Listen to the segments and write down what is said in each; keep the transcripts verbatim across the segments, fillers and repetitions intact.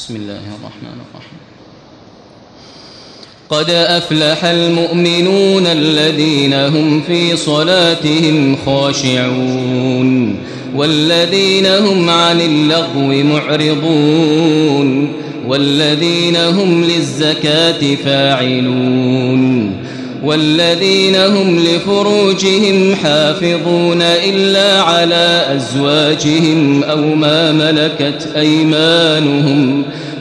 بسم الله الرحمن الرحيم. قد أفلح المؤمنون الذين هم في صلاتهم خاشعون والذين هم عن اللغو معرضون والذين هم للزكاة فاعلون والذين هم لفروجهم حافظون إلا على أزواجهم أو ما ملكت أيمانهم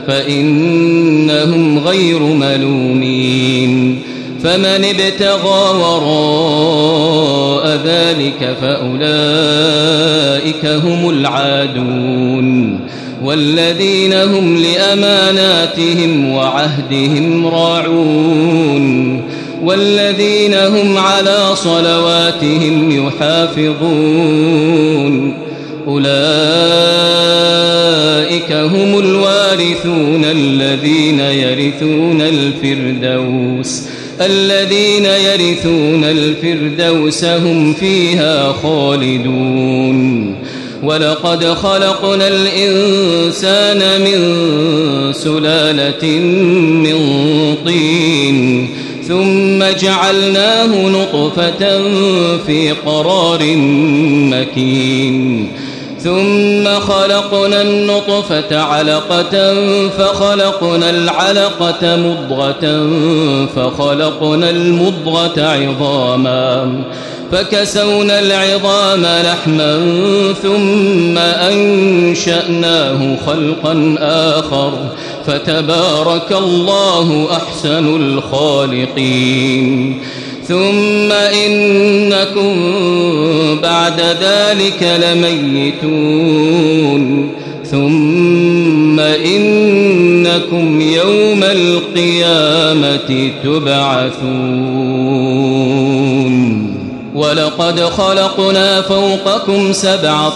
فإنهم غير ملومين. فمن ابتغى وراء ذلك فأولئك هم العادون والذين هم لأماناتهم وعهدهم راعون والذين هم على صلواتهم يحافظون أولئك هم الوارثون الذين يرثون الفردوس الذين يرثون الفردوس هم فيها خالدون. ولقد خلقنا الإنسان من سلالة من طين ثم جعلناه نطفة في قرار مكين ثم خلقنا النطفة علقة فخلقنا العلقة مضغة فخلقنا المضغة عظاما فكسونا العظام لحما ثم أنشأناه خلقا آخر فتبارك الله أحسن الخالقين. ثم إنكم بعد ذلك لميتون ثم إنكم يوم القيامة تبعثون. ولقد خلقنا فوقكم سبع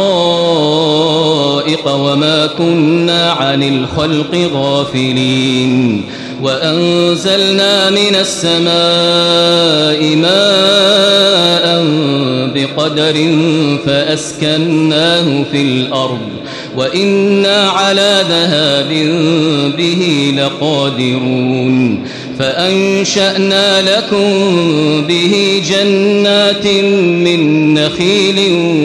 طرائق وما كنا عن الخلق غافلين وأنزلنا من السماء ماء بقدر فأسكناه في الأرض وإنا على ذهاب به لقادرون. فأنشأنا لكم به جنات من نخيل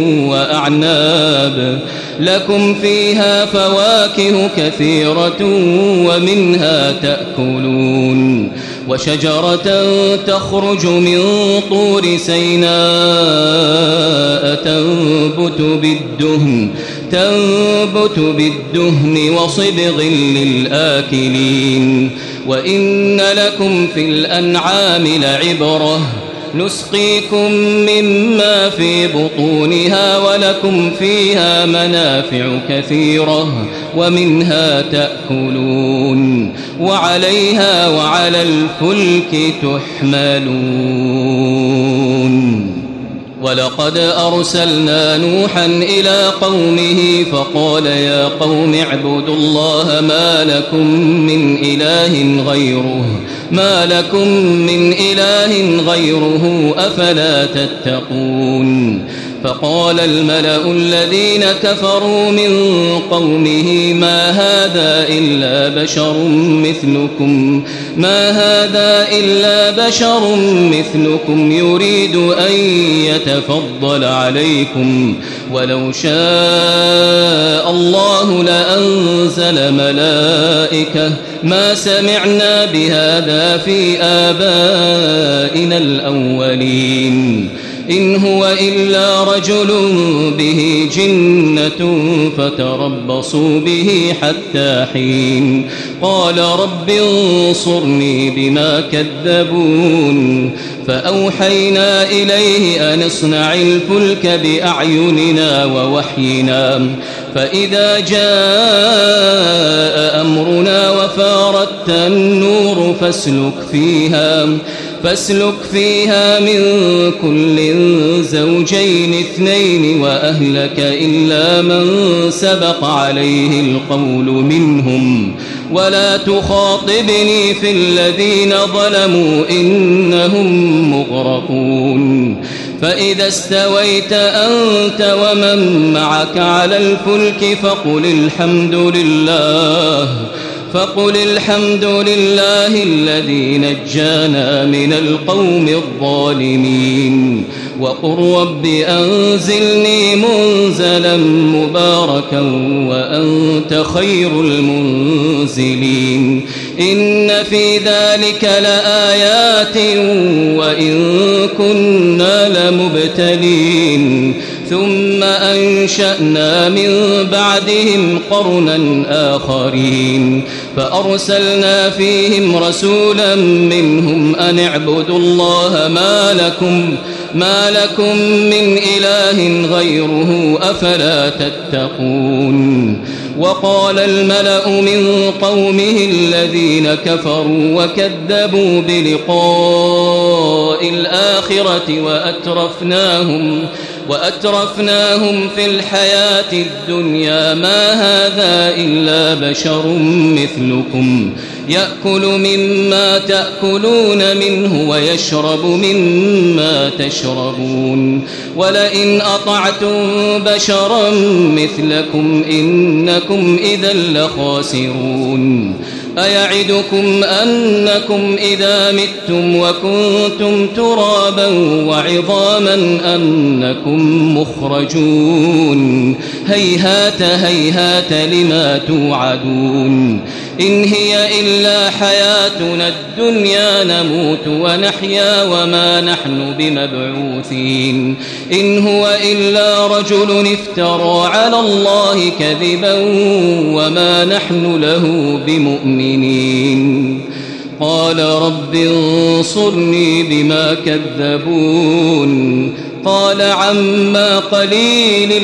وأعناب لكم فيها فواكه كثيرة ومنها تأكلون وشجرة تخرج من طور سيناء تنبت بالدهن تنبت بالدهن وصبغ للآكلين. وإن لكم في الأنعام لعبرة نسقيكم مما في بطونها ولكم فيها منافع كثيرة ومنها تأكلون وعليها وعلى الفلك تحملون. ولقد أرسلنا نوحا إلى قومه فقال يا قوم اعبدوا الله ما لكم من إله غيره ما لكم من إله غيره أفلا تتقون. فقال الملأ الذين كفروا من قومه ما هذا إلا بشر مثلكم ما هذا إلا بشر مثلكم يريد أن يتفضل عليكم ولو شاء الله لأنزل ملائكة ما سمعنا بهذا في آبائنا الأولين إن هو إلا رجل به جنة فتربصوا به حتى حين. قال رب انصرني بما كذبون. فأوحينا إليه أن اصنع الفلك بأعيننا ووحينا فإذا جاء أمرنا وفارت النور فاسلك فيها فاسلك فيها من كل زوجين اثنين وأهلك إلا من سبق عليه القول منهم ولا تخاطبني في الذين ظلموا إنهم مغرقون. فإذا استويت أنت ومن معك على الفلك فقل الحمد لله فقل الحمد لله الذي نجانا من القوم الظالمين وقل رب أنزلني منزلا مباركا وأنت خير المنزلين إن في ذلك لآيات وإن كنا لمبتلين ثم أنشأنا من بعدهم قرنا آخرين فأرسلنا فيهم رسولا منهم أن اعبدوا الله ما لكم ما لكم من إله غيره أفلا تتقون وقال الملأ من قومه الذين كفروا وكذبوا بلقاء الآخرة وأترفناهم وأترفناهم في الحياة الدنيا ما هذا إلا بشر مثلكم يأكل مما تأكلون منه ويشرب مما تشربون ولئن أطعتم بشرا مثلكم إنكم إذا لخاسرون أيعدكم أنكم إذا متم وكنتم ترابا وعظاما أنكم مخرجون هيهات هيهات لما توعدون إن هي إلا حياتنا الدنيا نموت ونحيا وما نحن بمبعوثين إن هو إلا رجل افترى على الله كذبا وما نحن له بمؤمنين قال رب انصرني بما كذبون قال عما قليل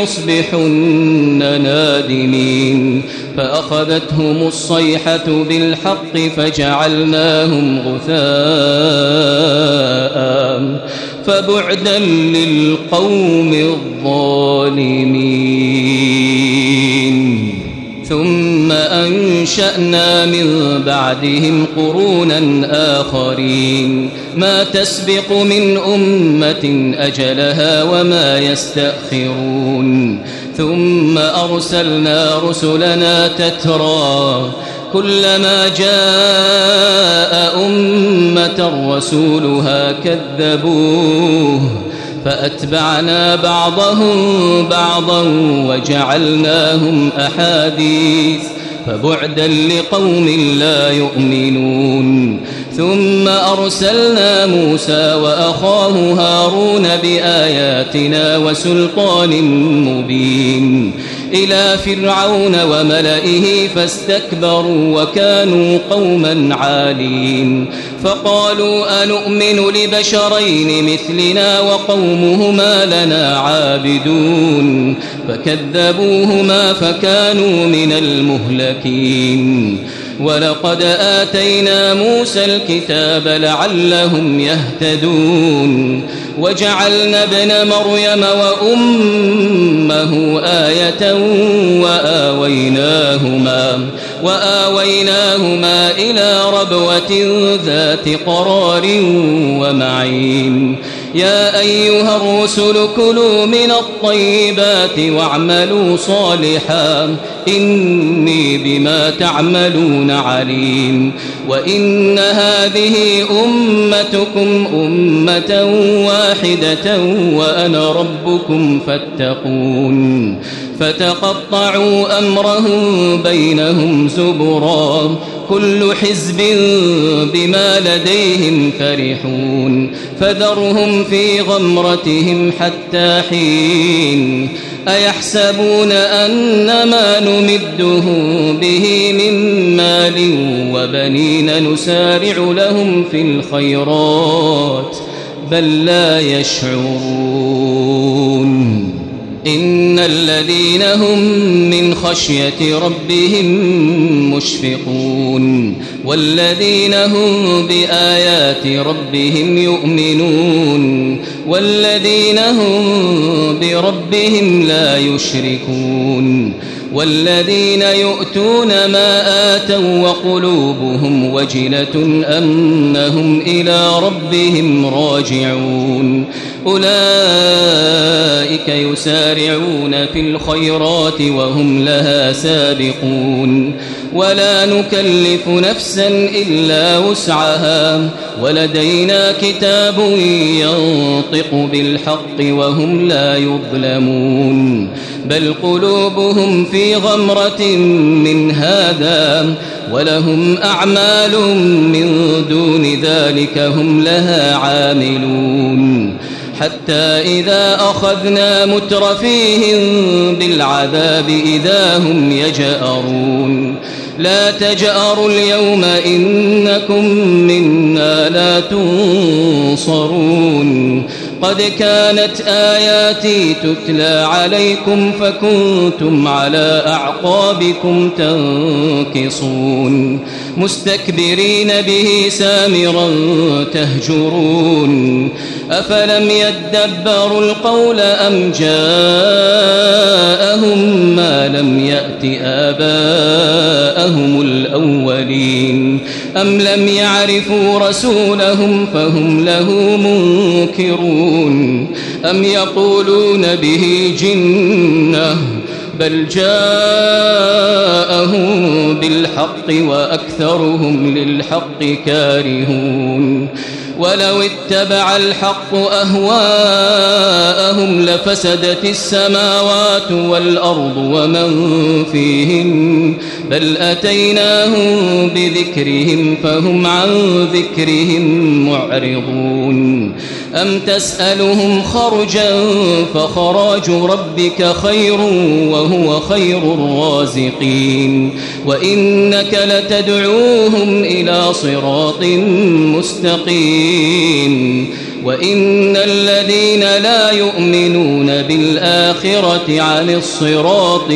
ليصبحن نادمين فأخذتهم الصيحة بالحق فجعلناهم غثاء فبعدا للقوم الظالمين ثم أنشأنا من بعدهم قرونا آخرين ما تسبق من أمة أجلها وما يستأخرون ثم أرسلنا رسلنا تترى كلما جاء أمة رسولها كذبوه فأتبعنا بعضهم بعضا وجعلناهم أحاديث فبعدا لقوم لا يؤمنون ثم أرسلنا موسى وأخاه هارون بآياتنا وسلطان مبين إلى فرعون وملئه فاستكبروا وكانوا قوما عالين فقالوا أنؤمن لبشرين مثلنا وقومهما لنا عابدون فكذبوهما فكانوا من المهلكين ولقد آتينا موسى الكتاب لعلهم يهتدون وجعلنا ابن مريم وأمه آية وآويناهما وآويناهما إلى ربوة ذات قرار ومعين يا أيها الرسل كلوا من الطيبات واعملوا صالحا إني بما تعملون عليم وإن هذه أمتكم أمة واحدة وأنا ربكم فاتقون فتقطعوا أمرهم بينهم زبرا كل حزب بما لديهم فرحون فذرهم في غمرتهم حتى حين أيحسبون أن ما نمدهم به من مال وبنين نسارع لهم في الخيرات بل لا يشعرون إن الذين هم من خشية ربهم مشفقون والذين هم بآيات ربهم يؤمنون والذين هم بربهم لا يشركون والذين يؤتون ما آتوا وقلوبهم وجلة أنهم إلى ربهم راجعون أولئك يسارعون في الخيرات وهم لها سابقون ولا نكلف نفسا إلا وسعها ولدينا كتاب ينطق بالحق وهم لا يظلمون بل قلوبهم في غمرة من هذا ولهم أعمال من دون ذلك هم لها عاملون حتى إذا أخذنا مترفيهم بالعذاب إذا هم يجأرون لا تجأروا اليوم إنكم منا لا تنصرون قد كانت آياتي تتلى عليكم فكنتم على أعقابكم تنكصون مستكبرين به سامرا تهجرون أفلم يدبروا القول أم جاءهم ما لم يأت آباءهم الأولين أم لم يعرفوا رسولهم فهم له منكرون أم يقولون به جنة بل جاءهم بالحق وأكثرهم للحق كارهون ولو اتبع الحق أهواءهم لفسدت السماوات والأرض ومن فيهن بل أتيناهم بذكرهم فهم عن ذكرهم معرضون أم تسألهم خرجا فخراج ربك خير وهو خير الرازقين وإنك لتدعوهم إلى صراط مستقيم وإن الذين لا يؤمنون بالآخرة عن الصراط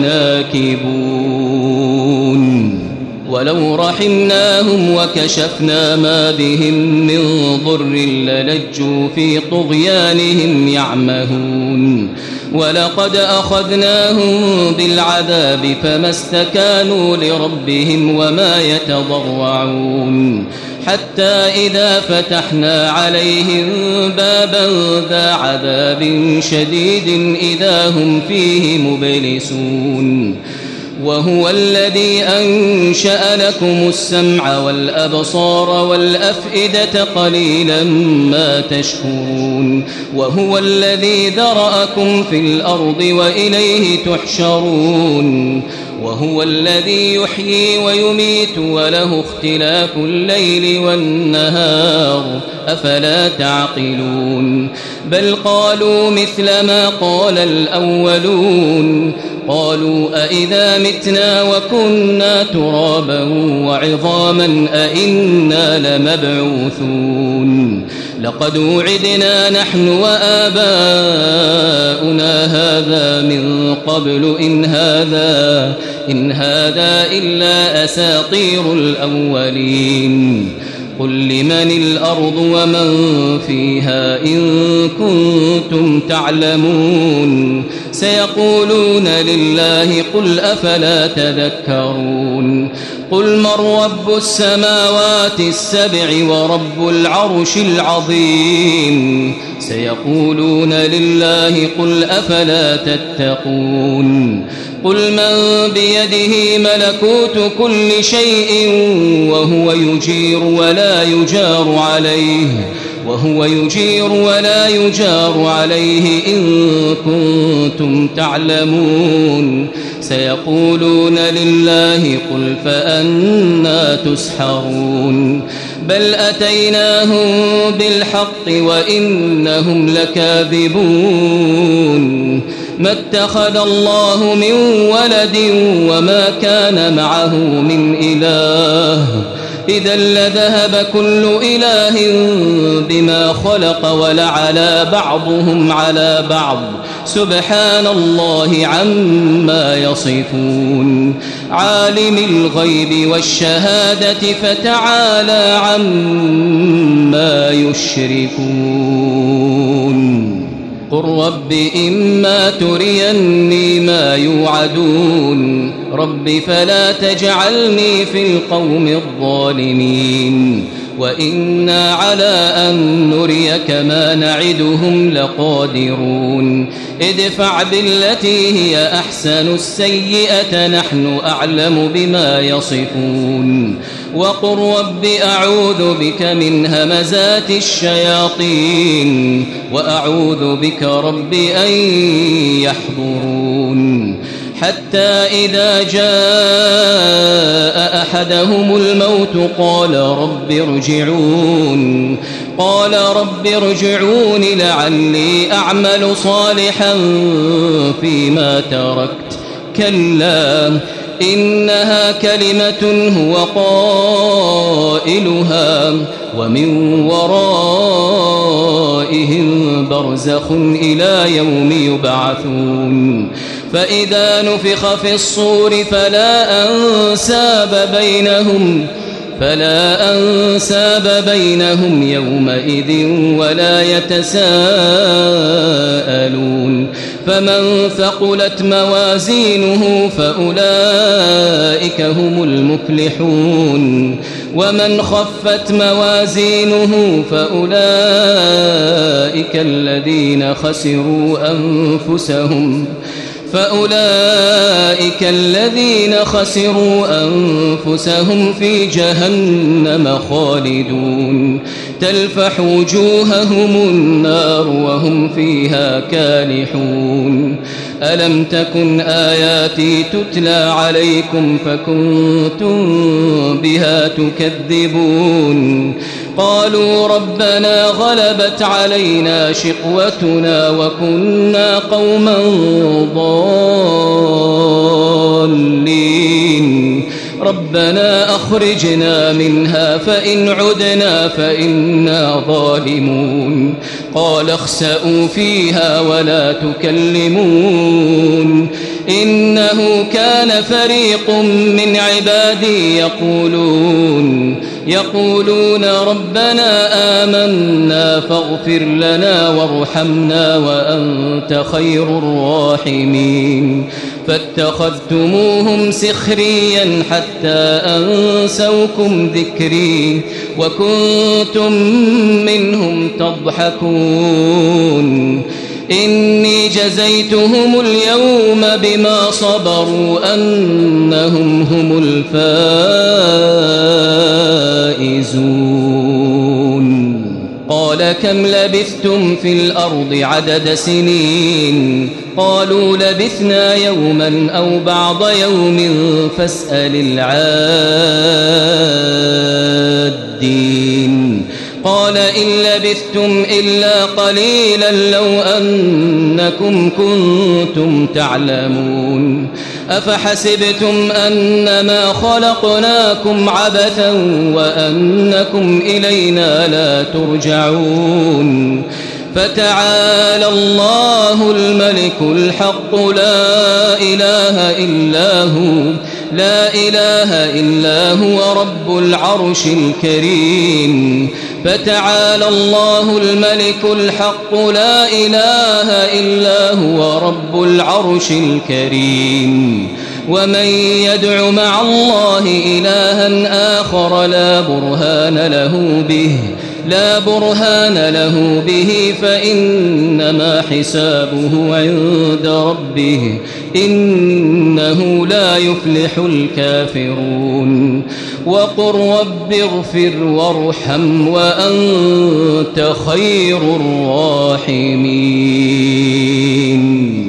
لناكبون ولو رحمناهم وكشفنا ما بهم من ضر للجوا في طغيانهم يعمهون ولقد أخذناهم بالعذاب فما استكانوا لربهم وما يتضرعون حتى إذا فتحنا عليهم بابا ذا عذاب شديد إذا هم فيه مبلسون وهو الذي أنشأ لكم السمع والأبصار والأفئدة قليلا ما تشكرون وهو الذي ذرأكم في الأرض وإليه تحشرون وهو الذي يحيي ويميت وله اختلاف الليل والنهار أفلا تعقلون بل قالوا مثل ما قال الأولون قالوا أئذا متنا وكنا ترابا وعظاما أئنا لمبعوثون لقد وعدنا نحن وآباؤنا هذا من قبل إن هذا إن هذا إلا أساطير الأولين قل لمن الأرض ومن فيها إن كنتم تعلمون سيقولون لله قل أفلا تذكرون قل من رب السماوات السبع ورب العرش العظيم سيقولون لله قل أفلا تتقون قل من بيده ملكوت كل شيء وهو يجير ولا يجار عليه وهو يجير ولا يجار عليه إن كنتم تعلمون سيقولون لله قل فأنى تسحرون بل أتيناهم بالحق وإنهم لكاذبون ما اتخذ الله من ولد وما كان معه من إله إذا لذهب كل إله بما خلق ولعلى بعضهم على بعض سبحان الله عما يصفون عالم الغيب والشهادة فتعالى عما يشركون قل رب إما تريني ما يوعدون رب فلا تجعلني في القوم الظالمين وإنا على أن نريك ما نعدهم لقادرون ادفع بالتي هي أحسن السيئة نحن أعلم بما يصفون وقل رب أعوذ بك من همزات الشياطين وأعوذ بك رب أن يحضرون حتى إذا جاء أحدهم الموت قال رب ارجعون قال رب ارجعون لعلي أعمل صالحا فيما تركت كلا إنها كلمة هو قائلها ومن ورائهم برزخ إلى يوم يبعثون فإذا نفخ في الصور فلا أنساب بينهم فلا أنساب بينهم يومئذ ولا يتساءلون فمن ثقلت موازينه فأولئك هم المفلحون ومن خفت موازينه فأولئك الذين خسروا أنفسهم فأولئك الذين خسروا أنفسهم في جهنم خالدون تلفح وجوههم النار وهم فيها كالحون ألم تكن آياتي تتلى عليكم فكنتم بها تكذبون قالوا ربنا غلبت علينا شقوتنا وكنا قوما ضالين ربنا أخرجنا منها فإن عدنا فإنا ظالمون قال اخسئوا فيها ولا تكلمون إنه كان فريق من عبادي يقولون يقولون ربنا آمنا فاغفر لنا وارحمنا وأنت خير الراحمين فاتخذتموهم سخريا حتى أنسوكم ذكري وكنتم منهم تضحكون إني جزيتهم اليوم بما صبروا أنهم هم الفائزون قال كم لبثتم في الأرض عدد سنين قالوا لبثنا يوما أو بعض يوم فاسأل العادين قال إن لبثتم إلا قليلا لو أنكم كنتم تعلمون أفحسبتم أنما خلقناكم عبثا وأنكم إلينا لا ترجعون فتعالى الله الملك الحق لا إله إلا هو لا إله إلا هو رب العرش الكريم فتعالى الله الملك الحق لا إله إلا هو رب العرش الكريم ومن يدع مع الله إلها آخر لا برهان له به لا برهان له به فإنما حسابه عند ربه إنه لا يفلح الكافرون وقل رب اغفر وارحم وأنت خير الراحمين